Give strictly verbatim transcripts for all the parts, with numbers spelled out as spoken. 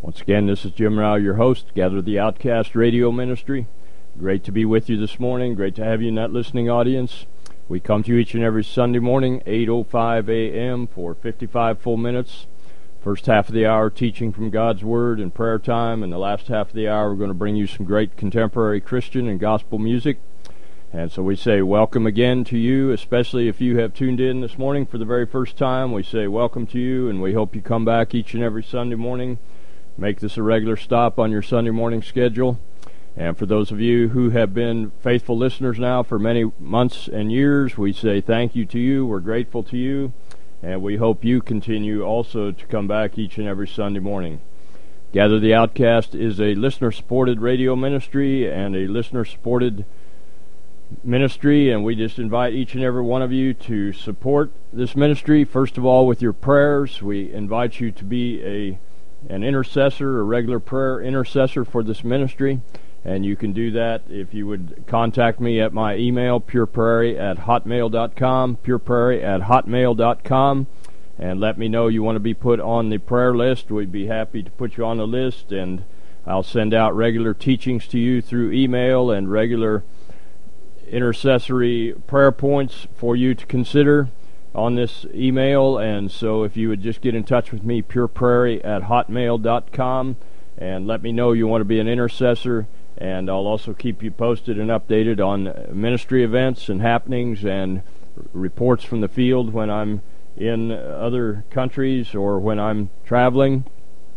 Once again, this is Jim Rao, your host, Gather the Outcast Radio Ministry. Great to be with you this morning. Great to have you in that listening audience. We come to you each and every Sunday morning, eight oh five a.m. for fifty-five full minutes. First half of the hour, teaching from God's Word and prayer time, and the last half of the hour, we're going to bring you some great contemporary Christian and gospel music. And so we say welcome again to you, especially if you have tuned in this morning for the very first time. We say welcome to you, and we hope you come back each and every Sunday morning. Make this a regular stop on your Sunday morning schedule. And for those of you who have been faithful listeners now for many months and years, we say thank you to you. We're grateful to you. And we hope you continue also to come back each and every Sunday morning. Gather the Outcast is a listener-supported radio ministry and a listener-supported ministry, and we just invite each and every one of you to support this ministry. First of all, with your prayers. We invite you to be a an intercessor, a regular prayer intercessor for this ministry. And you can do that if you would contact me at my email, pureprairie at hotmail dot com, pureprairie at hotmail dot com, and let me know you want to be put on the prayer list. We'd be happy to put you on the list, and I'll send out regular teachings to you through email and regular intercessory prayer points for you to consider on this email. And so if you would just get in touch with me, pureprairie at hotmail dot com, and let me know you want to be an intercessor. And I'll also keep you posted and updated on ministry events and happenings and reports from the field when I'm in other countries or when I'm traveling.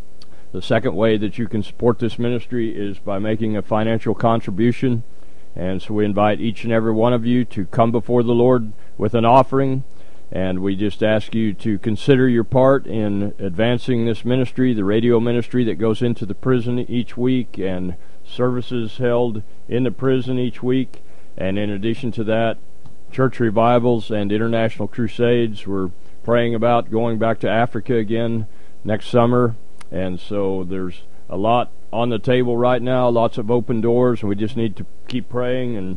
The second way that you can support this ministry is by making a financial contribution. And so we invite each and every one of you to come before the Lord with an offering. And we just ask you to consider your part in advancing this ministry, the radio ministry that goes into the prison each week, and services held in the prison each week. And in addition to that, church revivals and international crusades. We're praying about going back to Africa again next summer. And so there's a lot on the table right now, lots of open doors, and we just need to keep praying and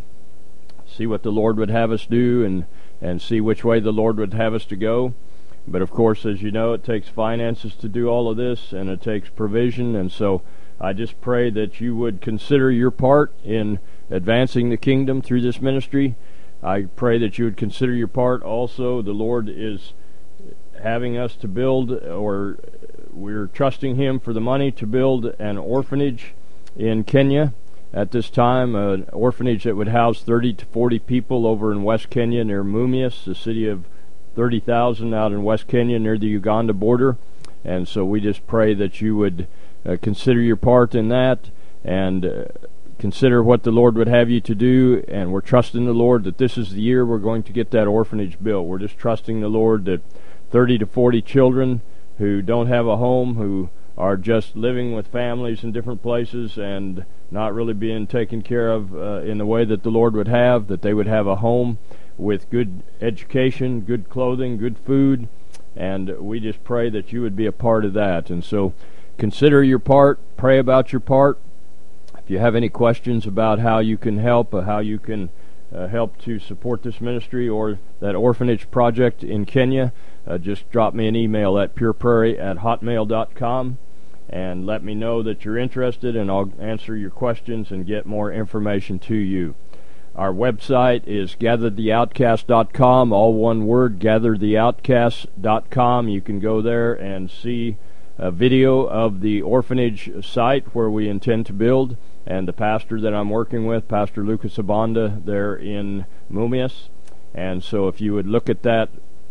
see what the Lord would have us do, and and see which way the Lord would have us to go. But of course, as you know, it takes finances to do all of this, and it takes provision. And so I just pray that you would consider your part in advancing the kingdom through this ministry. I pray that you would consider your part also. The Lord is having us to build, or we're trusting Him for the money to build an orphanage in Kenya at this time, an orphanage that would house thirty to forty people over in West Kenya near Mumias, a city of thirty thousand out in West Kenya near the Uganda border. And so we just pray that you would uh, consider your part in that, and uh, consider what the Lord would have you to do. And we're trusting the Lord that this is the year we're going to get that orphanage built. We're just trusting the Lord that thirty to forty children who don't have a home, who are just living with families in different places and not really being taken care of uh, in the way that the Lord would have, that they would have a home with good education, good clothing, good food. And we just pray that you would be a part of that. And so consider your part, pray about your part. If you have any questions about how you can help, or how you can uh, help to support this ministry or that orphanage project in Kenya, uh, just drop me an email at pureprairie at hotmail dot com. And let me know that you're interested, and I'll answer your questions and get more information to you. Our website is gather the outcast dot com, all one word, gather the outcast dot com. You can go there and see a video of the orphanage site where we intend to build, and the pastor that I'm working with, Pastor Lucas Abanda, there in Mumias. And so if you would look at that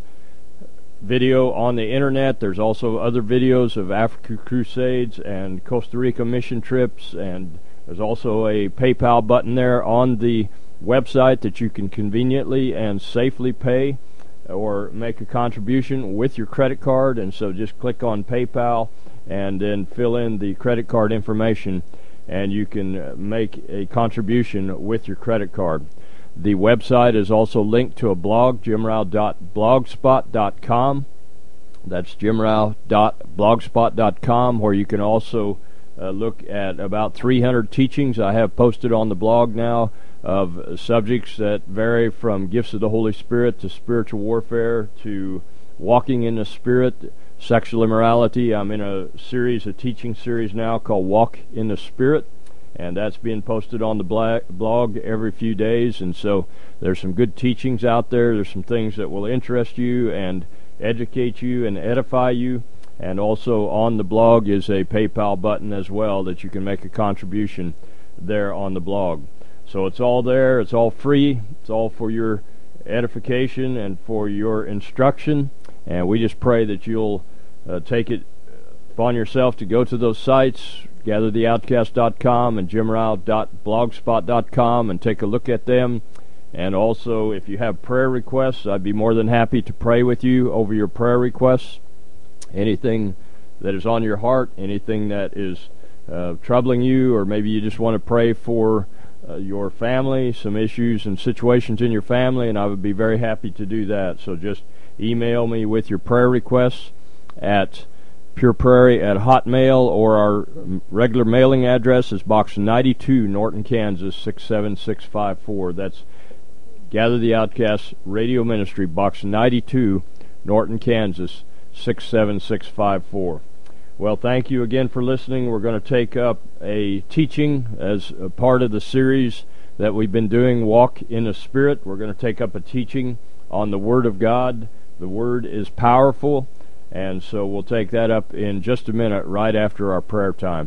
video on the internet, there's also other videos of Africa Crusades and Costa Rica mission trips, and there's also a PayPal button there on the website that you can conveniently and safely pay or make a contribution with your credit card. And so just click on PayPal and then fill in the credit card information, and you can make a contribution with your credit card. The website is also linked to a blog, jim rao dot blogspot dot com. That's jim rao dot blogspot dot com, where you can also uh, look at about three hundred teachings I have posted on the blog now of subjects that vary from gifts of the Holy Spirit to spiritual warfare to walking in the Spirit, sexual immorality. I'm in a series, a teaching series now called Walk in the Spirit, and that's being posted on the blog every few days. And so there's some good teachings out there. There's some things that will interest you and educate you and edify you. And also on the blog is a PayPal button as well that you can make a contribution there on the blog. So it's all there. It's all free. It's all for your edification and for your instruction. And we just pray that you'll uh, take it upon yourself to go to those sites, gather the outcast dot com and jim ryle dot blogspot dot com, and take a look at them. And also, if you have prayer requests, I'd be more than happy to pray with you over your prayer requests. Anything that is on your heart, anything that is uh, troubling you, or maybe you just want to pray for uh, your family, some issues and situations in your family, and I would be very happy to do that. So just email me with your prayer requests at Pure Prairie at Hotmail, or our regular mailing address is Box ninety-two, Norton, Kansas six seven six five four. That's Gather the Outcasts Radio Ministry, Box ninety-two, Norton, Kansas six seven six five four. Well, thank you again for listening. We're going to take up a teaching as a part of the series that we've been doing, Walk in the Spirit. We're going to take up a teaching on the Word of God. The Word is powerful, and so we'll take that up in just a minute right after our prayer time.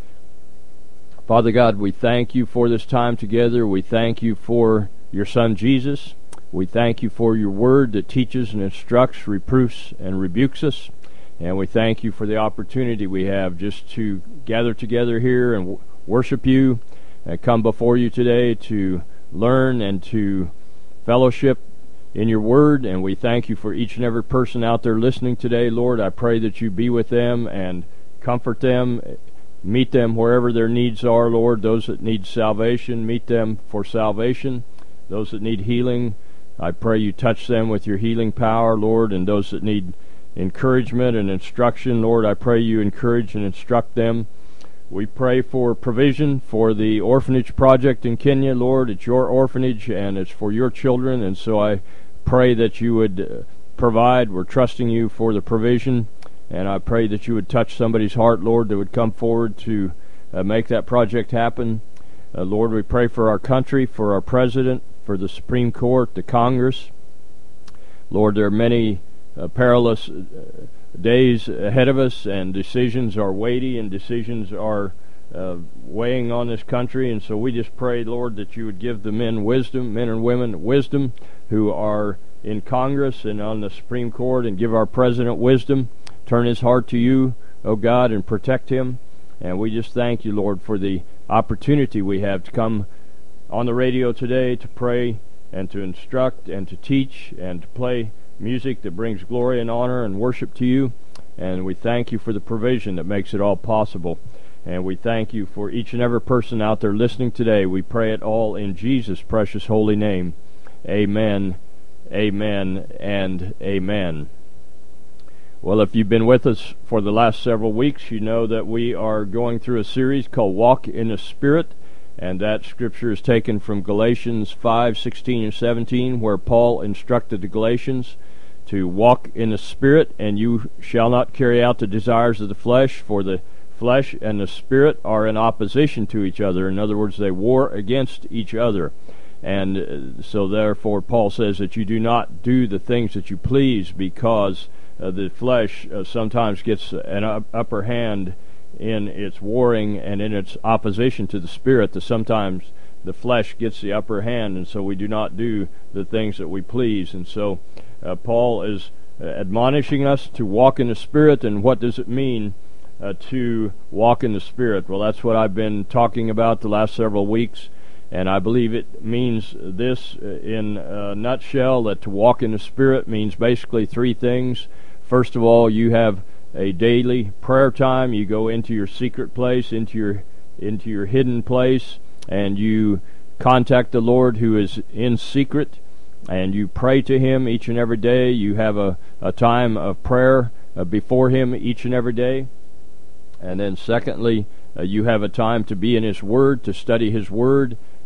Father God, we thank you for this time together. We thank you for your Son Jesus. We thank you for your Word that teaches and instructs, reproofs, and rebukes us. And we thank you for the opportunity we have just to gather together here and w- worship you and come before you today to learn and to fellowship in your Word. And we thank you for each and every person out there listening today, Lord. I pray that you be with them and comfort them, meet them wherever their needs are, Lord. Those that need salvation, meet them for salvation. Those that need healing, I pray you touch them with your healing power, Lord. And those that need encouragement and instruction, Lord, I pray you encourage and instruct them. We pray for provision for the orphanage project in Kenya, Lord. It's your orphanage and it's for your children, and so I pray that you would provide. We're trusting you for the provision, and I pray that you would touch somebody's heart, Lord, that would come forward to uh, make that project happen. Uh, Lord, we pray for our country, for our president, for the Supreme Court, the Congress. Lord, there are many uh, perilous uh, days ahead of us, and decisions are weighty, and decisions are uh, weighing on this country, and so we just pray, Lord, that you would give the men wisdom, men and women wisdom, who are in Congress and on the Supreme Court, and give our president wisdom. Turn his heart to you, O God, and protect him. And we just thank you, Lord, for the opportunity we have to come on the radio today to pray and to instruct and to teach and to play music that brings glory and honor and worship to you. And we thank you for the provision that makes it all possible. And we thank you for each and every person out there listening today. We pray it all in Jesus' precious holy name. Amen, amen, and amen. Well, if you've been with us for the last several weeks, you know that we are going through a series called Walk in the Spirit, and that scripture is taken from Galatians five sixteen and seventeen, where Paul instructed the Galatians to walk in the Spirit, and you shall not carry out the desires of the flesh, for the flesh and the Spirit are in opposition to each other. In other words, they war against each other. And so therefore Paul says that you do not do the things that you please, because uh, the flesh uh, sometimes gets an up- upper hand in its warring and in its opposition to the Spirit, that sometimes the flesh gets the upper hand, and so we do not do the things that we please. And so uh, Paul is uh, admonishing us to walk in the Spirit. And what does it mean uh, to walk in the Spirit? Well, that's what I've been talking about the last several weeks, and I believe it means this in a nutshell, that to walk in the Spirit means basically three things. First of all, you have a daily prayer time. You go into your secret place, into your into your hidden place, and you contact the Lord who is in secret, and you pray to Him each and every day. You have a, a time of prayer uh, before Him each and every day. And then secondly, uh, you have a time to be in His Word, to study His Word,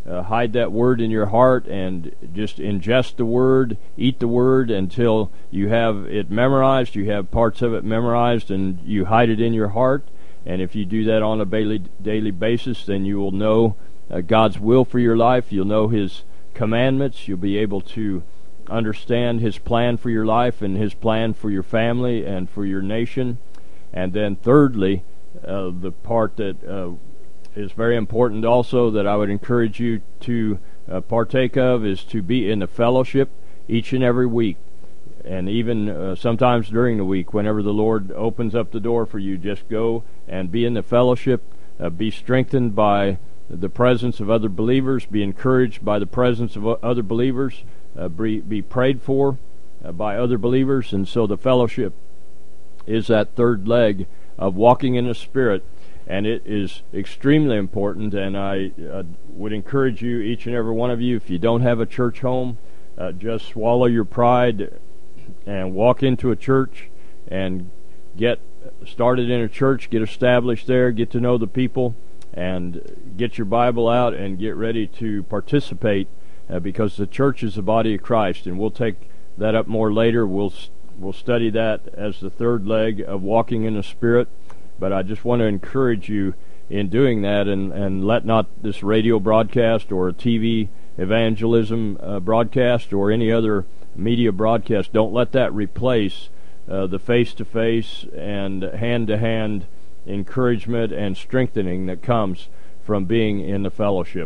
uh, hide that word in your heart and just ingest the word, eat the word until you have it memorized, you have parts of it memorized, and you hide it in your heart. And if you do that on a daily, daily basis, then you will know uh, God's will for your life. You'll know His commandments. You'll be able to understand His plan for your life and His plan for your family and for your nation. And then thirdly, uh, the part that uh, is very important also that I would encourage you to uh, partake of is to be in the fellowship each and every week. And even uh, sometimes during the week, whenever the Lord opens up the door for you, just go and be in the fellowship, uh, be strengthened by the presence of other believers, be encouraged by the presence of other believers, uh, be, be prayed for uh, by other believers. And so the fellowship is that third leg of walking in the Spirit, and it is extremely important. And I uh, would encourage you, each and every one of you, if you don't have a church home, uh, just swallow your pride and walk into a church and get started in a church, get established there, get to know the people, and get your Bible out and get ready to participate, uh, because the church is the body of Christ. And we'll take that up more later. We'll we'll study that as the third leg of walking in the Spirit. But I just want to encourage you in doing that, and, and let not this radio broadcast or a T V evangelism uh, broadcast or any other media broadcast, don't let that replace uh, the face-to-face and hand-to-hand encouragement and strengthening that comes from being in the fellowship.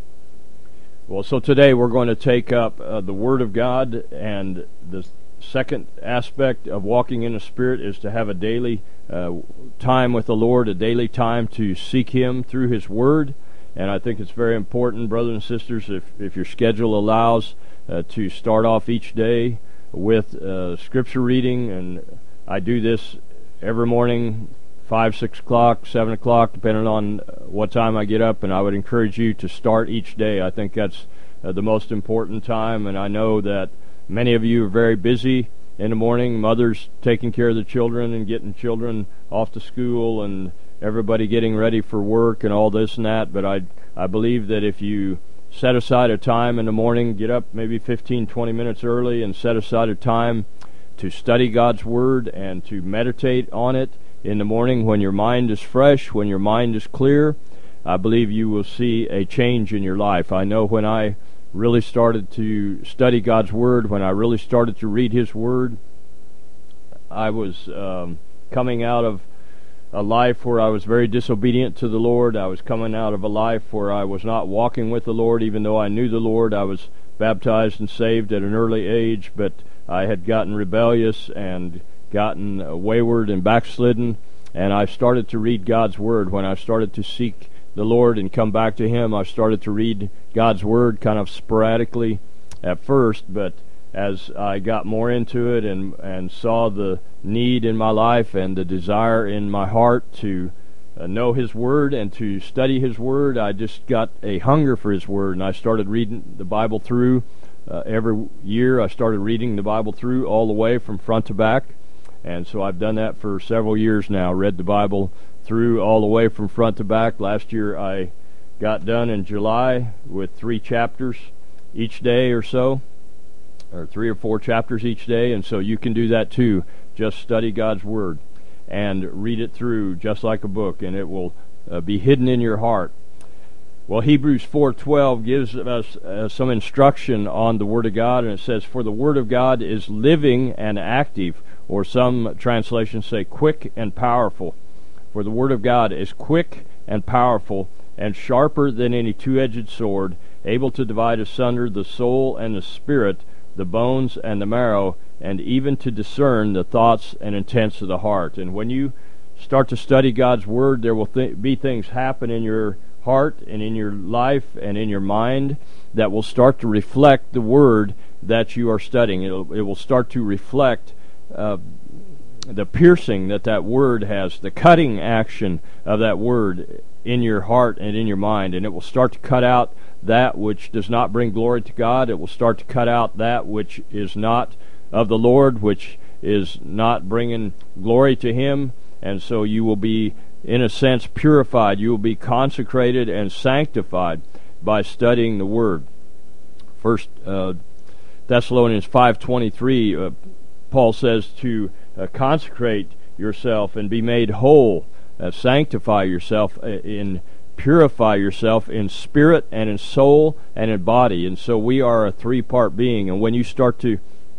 Well, so today we're going to take up uh, the Word of God, and the second aspect of walking in the Spirit is to have a daily uh, time with the Lord, a daily time to seek Him through His Word. And I think it's very important, brothers and sisters, if, if your schedule allows, Uh, to start off each day with uh, scripture reading. And I do this every morning, five, six o'clock, seven o'clock, depending on what time I get up. And I would encourage you to start each day. I think that's uh, the most important time. And I know that many of you are very busy in the morning, mothers taking care of the children and getting children off to school and everybody getting ready for work and all this and that. But I, I believe that if you set aside a time in the morning, get up maybe fifteen, twenty minutes early and set aside a time to study God's Word and to meditate on it in the morning when your mind is fresh, when your mind is clear, I believe you will see a change in your life. I know when I really started to study God's Word, when I really started to read His Word, I was um, coming out of a life where I was very disobedient to the Lord. I was coming out of a life where I was not walking with the Lord, even though I knew the Lord. I was baptized and saved at an early age, but I had gotten rebellious and gotten wayward and backslidden, and I started to read God's Word. When I started to seek the Lord and come back to Him, I started to read God's Word kind of sporadically at first, but as I got more into it and and saw the need in my life and the desire in my heart to uh, know His Word and to study His Word, I just got a hunger for His Word, and I started reading the Bible through. Uh, every year I started reading the Bible through all the way from front to back, and so I've done that for several years now, read the Bible through all the way from front to back. Last year I got done in July with three chapters each day or so, or three or four chapters each day, and so you can do that too. Just study God's Word and read it through just like a book, and it will uh, be hidden in your heart. Well, Hebrews four twelve gives us uh, some instruction on the Word of God, and it says, "For the Word of God is living and active," or some translations say quick and powerful. For the Word of God is quick and powerful, and sharper than any two-edged sword, able to divide asunder the soul and the spirit, the bones and the marrow, and even to discern the thoughts and intents of the heart. And when you start to study God's Word, there will th- be things happen in your heart and in your life and in your mind that will start to reflect the Word that you are studying. It'll, it will start to reflect uh, the piercing that that Word has, the cutting action of that Word in your heart and in your mind, and it will start to cut out that which does not bring glory to God. It will start to cut out that which is not of the Lord, which is not bringing glory to Him, and so you will be, in a sense, purified. You will be consecrated and sanctified by studying the Word. First uh, Thessalonians five twenty-three, uh, Paul says to uh, consecrate yourself and be made whole, uh, sanctify yourself in purify yourself in spirit and in soul and in body. And so we are a three-part being, and when you start to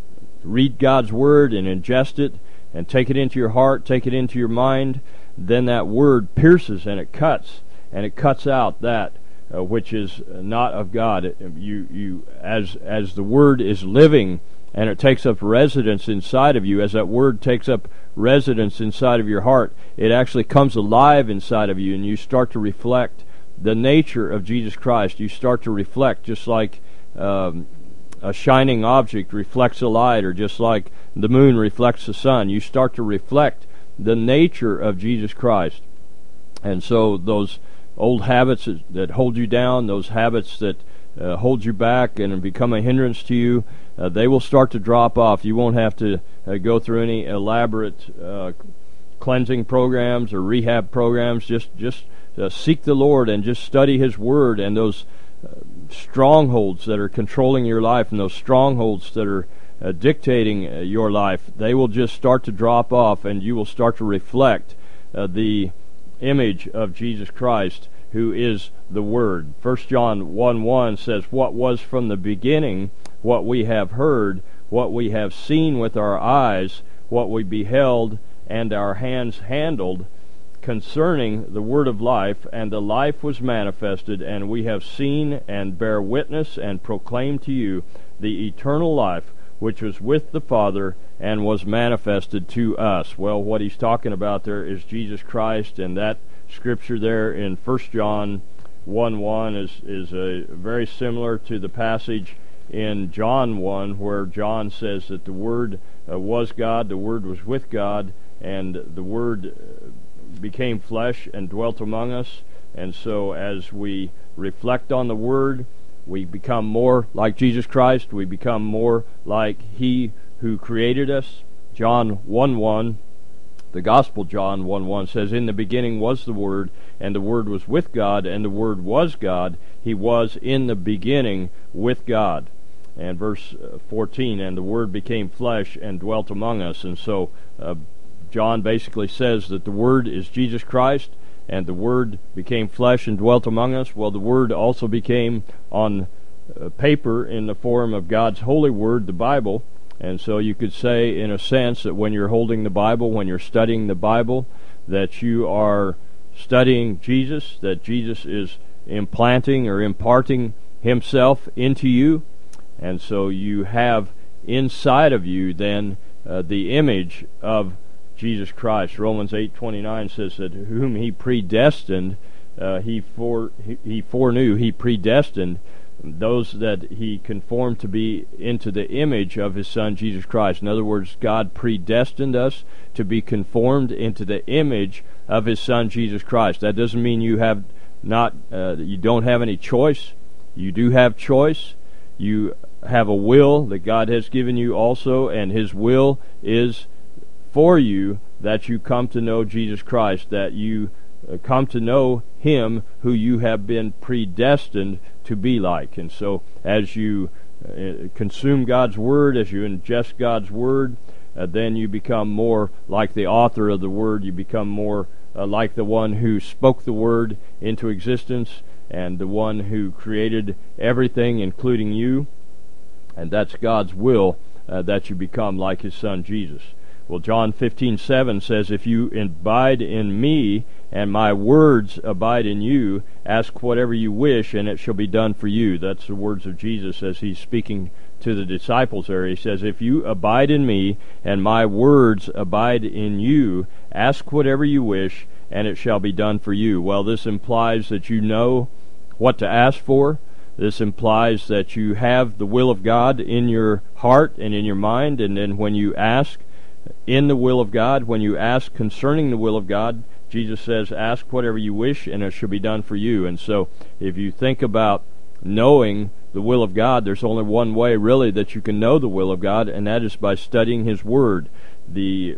read God's Word and ingest it and take it into your heart, take it into your mind, then that Word pierces and it cuts, and it cuts out that uh, which is not of God. It, you, you, as as the Word is living and it takes up residence inside of you, as that Word takes up residence inside of your heart, it actually comes alive inside of you, and you start to reflect the nature of Jesus Christ. You start to reflect just like um, a shining object reflects a light, or just like the moon reflects the sun. You start to reflect the nature of Jesus Christ. And so those old habits that, that hold you down, those habits that uh, hold you back and become a hindrance to you, uh, they will start to drop off. You won't have to uh, go through any elaborate uh, cleansing programs or rehab programs. Just, just uh, seek the Lord and just study His Word, and those uh, strongholds that are controlling your life and those strongholds that are uh, dictating uh, your life, they will just start to drop off, and you will start to reflect uh, the image of Jesus Christ, who is the Word. First John one one says, "What was from the beginning, what we have heard, what we have seen with our eyes, what we beheld, and our hands handled, concerning the word of life, and the life was manifested, and we have seen and bear witness and proclaim to you the eternal life, which was with the Father and was manifested to us." Well, what he's talking about there is Jesus Christ, and that scripture there in First John one one is, is a, very similar to the passage in John one, where John says that the Word uh, was God, the Word was with God, and the Word became flesh and dwelt among us. And so as we reflect on the Word, we become more like Jesus Christ. We become more like He who created us. John one one, the Gospel John one one says, "In the beginning was the Word, and the Word was with God, and the Word was God. He was in the beginning with God." And verse fourteen, "And the Word became flesh and dwelt among us." And so uh, John basically says that the Word is Jesus Christ, and the Word became flesh and dwelt among us. Well, the Word also became on uh, paper in the form of God's holy Word, the Bible. And so you could say, in a sense, that when you're holding the Bible, when you're studying the Bible, that you are studying Jesus, that Jesus is implanting or imparting Himself into you. And so you have inside of you then uh, the image of Jesus Christ. Romans eight twenty-nine says that whom He predestined, uh, he, fore, he, he foreknew, He predestined those that He conformed to be into the image of His Son Jesus Christ. In other words, God predestined us to be conformed into the image of His Son Jesus Christ. That doesn't mean you have not, uh, you don't have any choice. You do have choice. You have a will that God has given you also, and His will is for you that you come to know Jesus Christ, that you uh, come to know Him who you have been predestined to be like. And so as you uh, consume God's Word, as you ingest God's Word, uh, then you become more like the author of the Word. You become more uh, like the one who spoke the Word into existence, and the one who created everything, including you. And that's God's will, uh, that you become like His Son Jesus. Well, John fifteen seven says, "If you abide in me, and my words abide in you, ask whatever you wish, and it shall be done for you." That's the words of Jesus as He's speaking to the disciples there. He says, "If you abide in me, and my words abide in you, ask whatever you wish, and it shall be done for you." Well, this implies that you know what to ask for. This implies that you have the will of God in your heart and in your mind, and then when you ask in the will of God, when you ask concerning the will of God, Jesus says, "Ask whatever you wish, and it shall be done for you." And so if you think about knowing the will of God, there's only one way really that you can know the will of God, and that is by studying His Word. The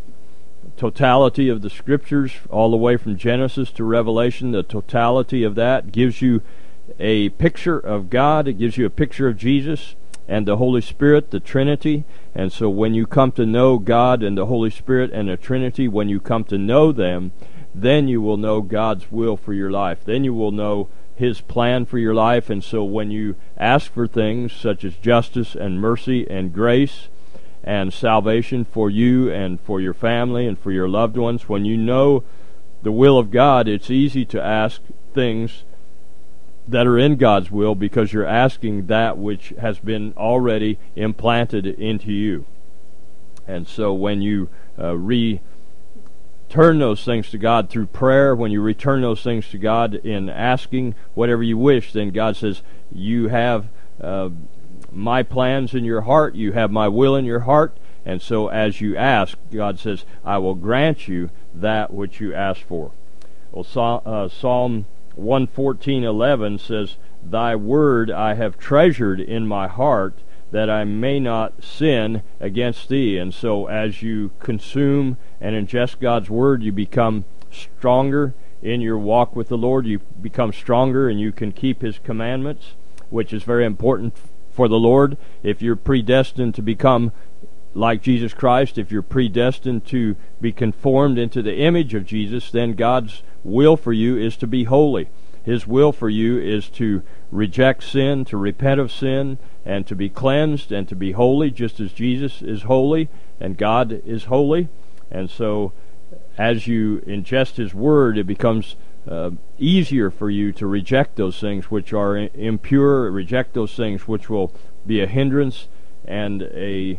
totality of the Scriptures, all the way from Genesis to Revelation, the totality of that gives you a picture of God. It gives you a picture of Jesus and the Holy Spirit, the Trinity. And so when you come to know God and the Holy Spirit and the Trinity, when you come to know them, then you will know God's will for your life. Then you will know His plan for your life. And so when you ask for things such as justice and mercy and grace and salvation for you and for your family and for your loved ones, when you know the will of God, it's easy to ask things that are in God's will, because you're asking that which has been already implanted into you. And so when you uh, return those things to God through prayer, when you return those things to God in asking whatever you wish, then God says, you have uh, my plans in your heart, you have my will in your heart, and so as you ask, God says, I will grant you that which you ask for. Well, uh, Psalm one fourteen eleven says, Thy word I have treasured in my heart, that I may not sin against thee. And so as you consume and ingest God's word, you become stronger in your walk with the Lord. You become stronger and you can keep His commandments, which is very important for the Lord. If you're predestined to become like Jesus Christ, if you're predestined to be conformed into the image of Jesus, then God's will for you is to be holy. His will for you is to reject sin, to repent of sin, and to be cleansed and to be holy, just as Jesus is holy and God is holy. And so as you ingest His word, it becomes uh, easier for you to reject those things which are impure, reject those things which will be a hindrance and a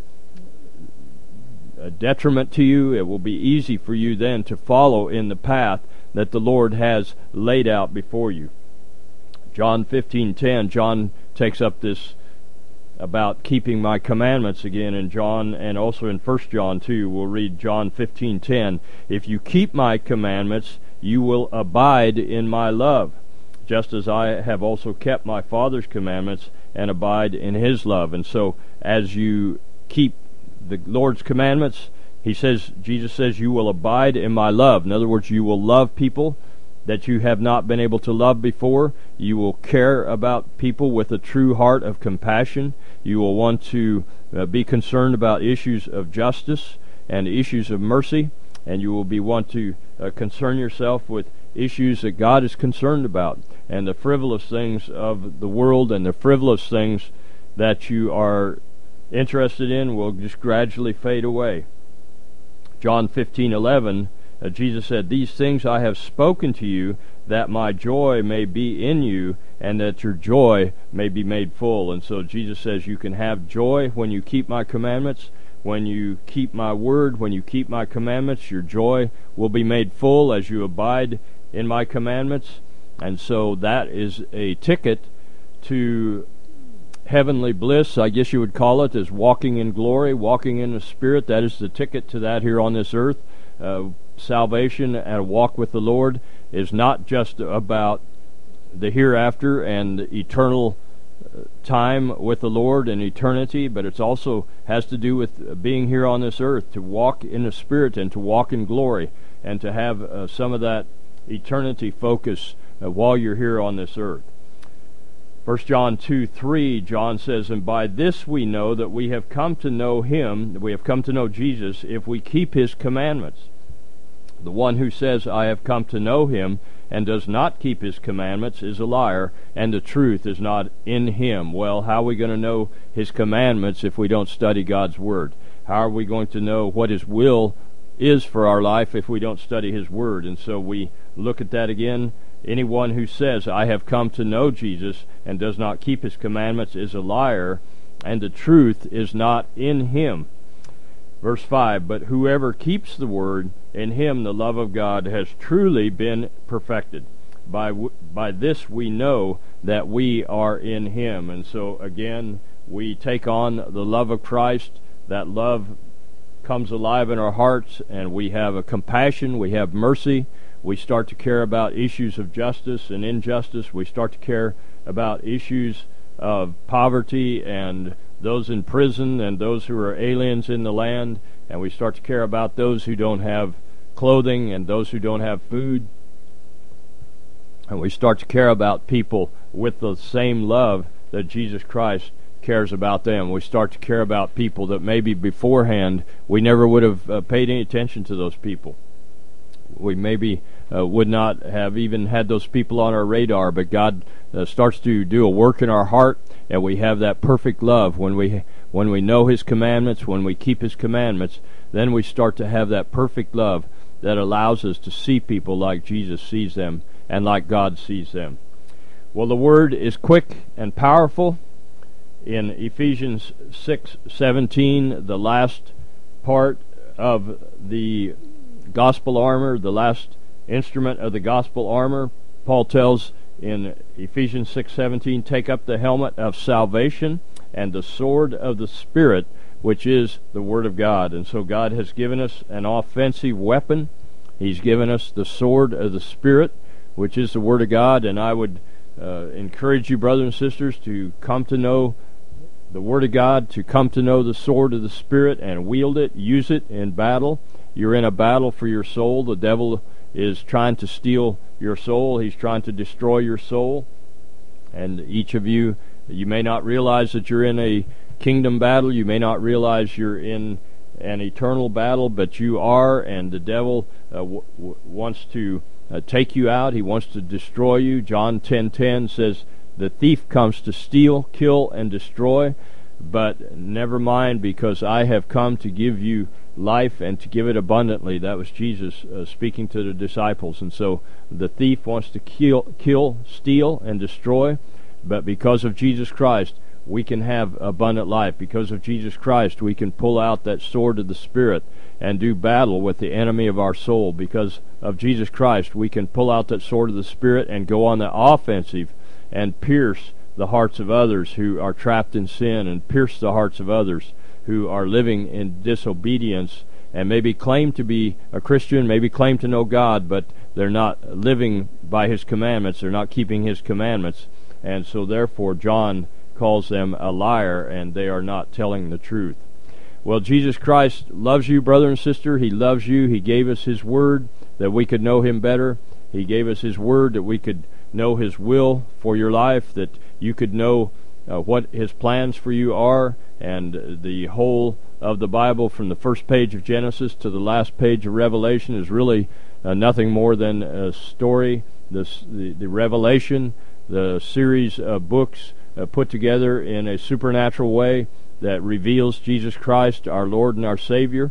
a detriment to you. It will be easy for you then to follow in the path that the Lord has laid out before you. John fifteen ten, John takes up this about keeping my commandments again in John, and also in First John two. We'll read John fifteen ten. If you keep my commandments, you will abide in my love, just as I have also kept my Father's commandments and abide in His love. And so as you keep the Lord's commandments, He says, Jesus says, you will abide in my love. In other words, you will love people that you have not been able to love before. You will care about people with a true heart of compassion. You will want to uh, be concerned about issues of justice and issues of mercy, and you will be want to uh, concern yourself with issues that God is concerned about. And the frivolous things of the world and the frivolous things that you are interested in will just gradually fade away. John fifteen eleven, uh, Jesus said, These things I have spoken to you, that my joy may be in you, and that your joy may be made full. And so Jesus says you can have joy when you keep my commandments. When you keep my word, when you keep my commandments, your joy will be made full as you abide in my commandments. And so that is a ticket to heavenly bliss, I guess you would call it, is walking in glory, walking in the Spirit. That is the ticket to that here on this earth. Uh, salvation and a walk with the Lord is not just about the hereafter and eternal time with the Lord and eternity, but it also has to do with being here on this earth, to walk in the Spirit and to walk in glory, and to have uh, some of that eternity focus uh, while you're here on this earth. First John two three, John says, And by this we know that we have come to know Him, that we have come to know Jesus, if we keep His commandments. The one who says, I have come to know Him, and does not keep His commandments is a liar, and the truth is not in him. Well, how are we going to know His commandments if we don't study God's Word? How are we going to know what His will is for our life if we don't study His Word? And so we look at that again. Anyone who says, I have come to know Jesus, and does not keep His commandments is a liar, and the truth is not in him. Verse five, But whoever keeps the word, in him the love of God has truly been perfected. By w- by this we know that we are in Him. And so again, we take on the love of Christ. That love comes alive in our hearts, and we have a compassion, we have mercy. We start to care about issues of justice and injustice. We start to care about issues of poverty and those in prison and those who are aliens in the land. And we start to care about those who don't have clothing and those who don't have food. And we start to care about people with the same love that Jesus Christ cares about them. We start to care about people that maybe beforehand we never would have uh, paid any attention to those people. We maybe uh, would not have even had those people on our radar, but God uh, starts to do a work in our heart, and we have that perfect love. When we when we know His commandments, when we keep His commandments, then we start to have that perfect love that allows us to see people like Jesus sees them and like God sees them. Well, the Word is quick and powerful. In Ephesians six seventeen, the last part of the gospel armor, the last instrument of the gospel armor, Paul tells in Ephesians six seventeen, take up the helmet of salvation and the sword of the Spirit, which is the Word of God. And so God has given us an offensive weapon. He's given us the sword of the Spirit, which is the Word of God. And I would uh, encourage you, brothers and sisters, to come to know the Word of God, to come to know the sword of the Spirit and wield it, use it in battle. You're in a battle for your soul. The devil is trying to steal your soul. He's trying to destroy your soul. And each of you, you may not realize that you're in a kingdom battle. You may not realize you're in an eternal battle, but you are, and the devil uh, w- w- wants to uh, take you out. He wants to destroy you. John ten ten says, the thief comes to steal, kill, and destroy, but never mind, because I have come to give you life and to give it abundantly. That was Jesus uh, speaking to the disciples. And so the thief wants to kill, kill, steal, and destroy, but because of Jesus Christ, we can have abundant life. Because of Jesus Christ, we can pull out that sword of the Spirit and do battle with the enemy of our soul. Because of Jesus Christ, we can pull out that sword of the Spirit and go on the offensive and pierce the hearts of others who are trapped in sin, and pierce the hearts of others who are living in disobedience and maybe claim to be a Christian, maybe claim to know God, but they're not living by His commandments, they're not keeping His commandments, and so therefore John calls them a liar, and they are not telling the truth. Well, Jesus Christ loves you, brother and sister. He loves you. He gave us His Word that we could know Him better. He gave us His Word that we could know His will for your life, that you could know uh, what His plans for you are, and the whole of the Bible from the first page of Genesis to the last page of Revelation is really uh, nothing more than a story. This, the, the Revelation, the series of books uh, put together in a supernatural way that reveals Jesus Christ, our Lord and our Savior.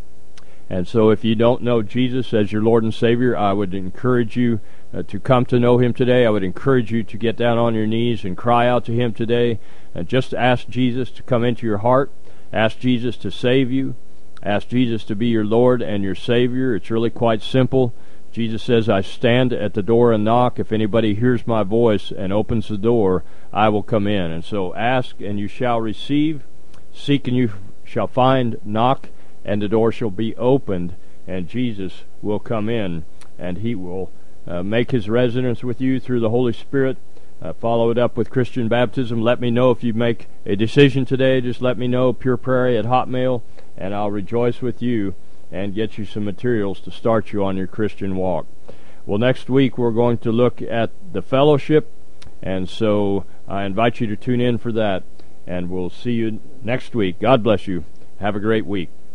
And so if you don't know Jesus as your Lord and Savior, I would encourage you uh, to come to know Him today. I would encourage you to get down on your knees and cry out to Him today, and just ask Jesus to come into your heart. Ask Jesus to save you. Ask Jesus to be your Lord and your Savior. It's really quite simple. Jesus says, I stand at the door and knock. If anybody hears my voice and opens the door, I will come in. And so ask and you shall receive. Seek and you shall find. Knock and the door shall be opened, and Jesus will come in, and He will uh, make His residence with you through the Holy Spirit. Uh, follow it up with Christian baptism. Let me know if you make a decision today. Just let me know, Pure Prairie at Hotmail, and I'll rejoice with you and get you some materials to start you on your Christian walk. Well, next week we're going to look at the fellowship, and so I invite you to tune in for that, and we'll see you next week. God bless you. Have a great week.